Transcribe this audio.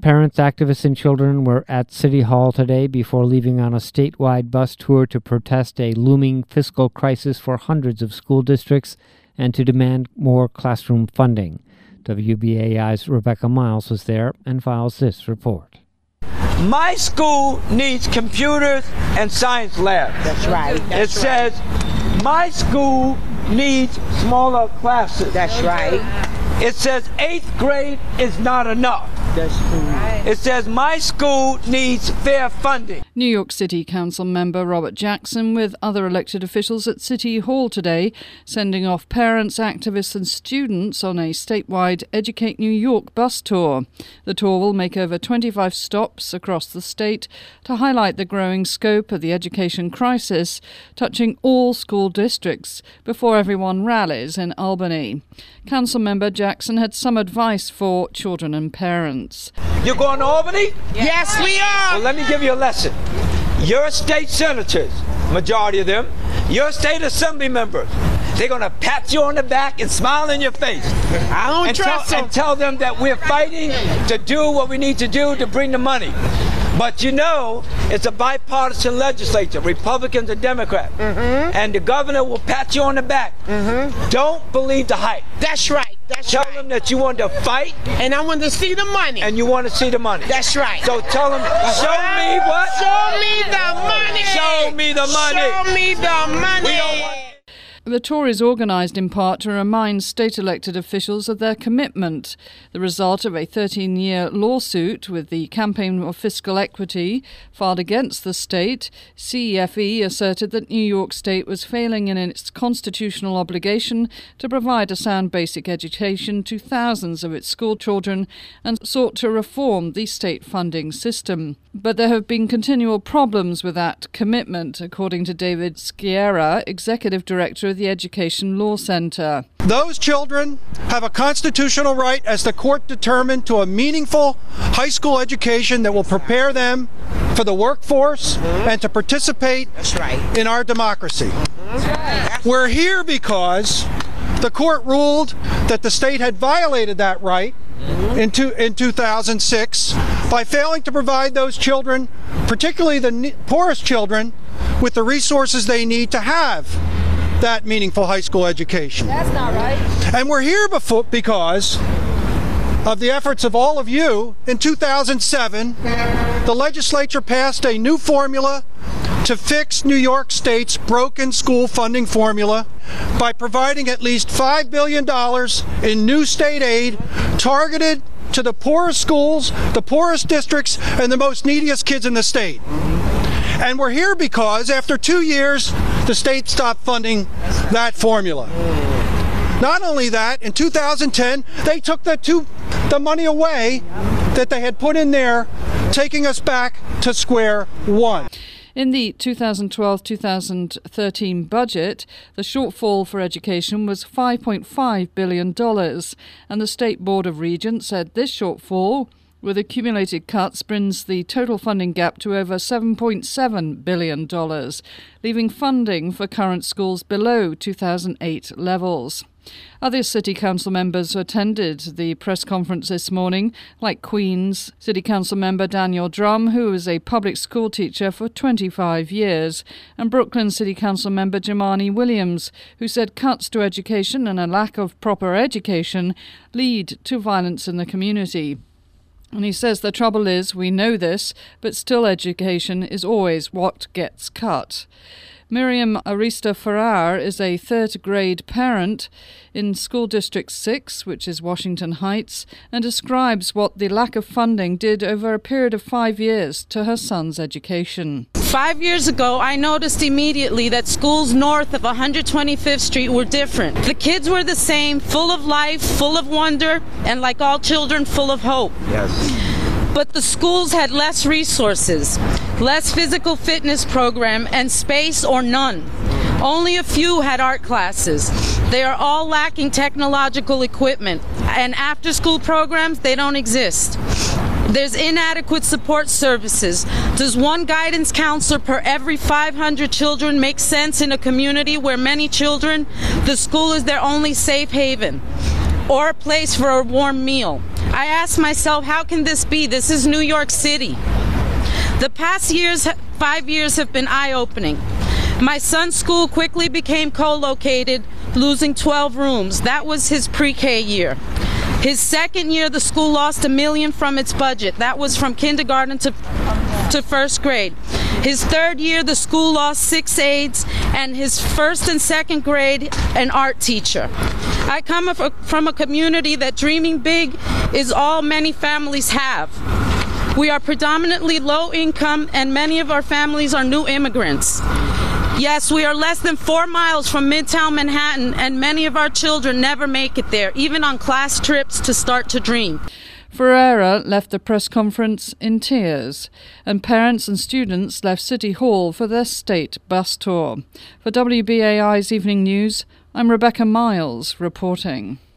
Parents, activists, and children were at City Hall today before leaving on a statewide bus tour to protest a looming fiscal crisis for hundreds of school districts and to demand more classroom funding. WBAI's Rebecca Miles was there and files this report. My school needs computers and science labs. That's right. It says my school needs smaller classes. That's right. It says 8th grade is not enough. That's true. It says my school needs fair funding. New York City Council member Robert Jackson with other elected officials at City Hall today, sending off parents, activists and students on a statewide Educate New York bus tour. The tour will make over 25 stops across the state to highlight the growing scope of the education crisis, touching all school districts before everyone rallies in Albany. Council member Jackson had some advice for children and parents. You're going to Albany? Yes, we are. Well, let me give you a lesson. Your state senators, majority of them, your state assembly members, they're going to pat you on the back and smile in your face. I don't trust them. And tell them that we're fighting to do what we need to do to bring the money. But you know, it's a bipartisan legislature, Republicans and Democrats. And the governor will pat you on the back. Don't believe the hype. That's right. Tell them that you want to fight. And I want to see the money. And you want to see the money. That's right. So tell them, show me what? Show me the money. Show me the money. Show me the money. We don't want. The tour is organised in part to remind state elected officials of their commitment, the result of a 13-year lawsuit with the Campaign of Fiscal Equity filed against the state. CEFE asserted that New York State was failing in its constitutional obligation to provide a sound basic education to thousands of its school children and sought to reform the state funding system. But there have been continual problems with that commitment, according to David Sciarra, Executive Director of the Education Law Center. Those children have a constitutional right, as the court determined, to a meaningful high school education that will prepare them for the workforce and to participate in our democracy. We're here because the court ruled that the state had violated that right in 2006 by failing to provide those children, particularly the poorest children, with the resources they need to have that meaningful high school education. That's not right. And we're here because of the efforts of all of you. In 2007, the legislature passed a new formula to fix New York State's broken school funding formula by providing at least $5 billion in new state aid targeted to the poorest schools, the poorest districts, and the most neediest kids in the state. And we're here because after 2 years, the state stopped funding that formula. Not only that, in 2010, they took the money away that they had put in there, taking us back to square one. In the 2012-2013 budget, the shortfall for education was $5.5 billion, and the State Board of Regents said this shortfall, with accumulated cuts, brings the total funding gap to over $7.7 billion, leaving funding for current schools below 2008 levels. Other City Council members attended the press conference this morning, like Queens City Council member Daniel Drum, who was a public school teacher for 25 years, and Brooklyn City Council member Jumaane Williams, who said cuts to education and a lack of proper education lead to violence in the community. And he says the trouble is, we know this, but still education is always what gets cut. Miriam Arista Farrar is a third grade parent in School District 6, which is Washington Heights, and describes what the lack of funding did over a period of 5 years to her son's education. 5 years ago, I noticed immediately that schools north of 125th Street were different. The kids were the same, full of life, full of wonder, and like all children, full of hope. Yes. But the schools had less resources, less physical fitness program, and space or none. Only a few had art classes. They are all lacking technological equipment, and after-school programs, they don't exist. There's inadequate support services. Does one guidance counselor per every 500 children make sense in a community where many children, the school is their only safe haven? or a place for a warm meal. I asked myself, how can this be? This is New York City. The past 5 years have been eye-opening. My son's school quickly became co-located, losing 12 rooms. That was his pre-K year. His second year, the school lost $1 million from its budget. That was from kindergarten to first grade. His third year, the school lost 6 aides, and his first and second grade, an art teacher. I come from a community that dreaming big is all many families have. We are predominantly low income, and many of our families are new immigrants. Yes, we are less than 4 miles from Midtown Manhattan, and many of our children never make it there, even on class trips to start to dream. Ferreira left the press conference in tears, and parents and students left City Hall for their state bus tour. For WBAI's Evening News, I'm Rebecca Miles reporting.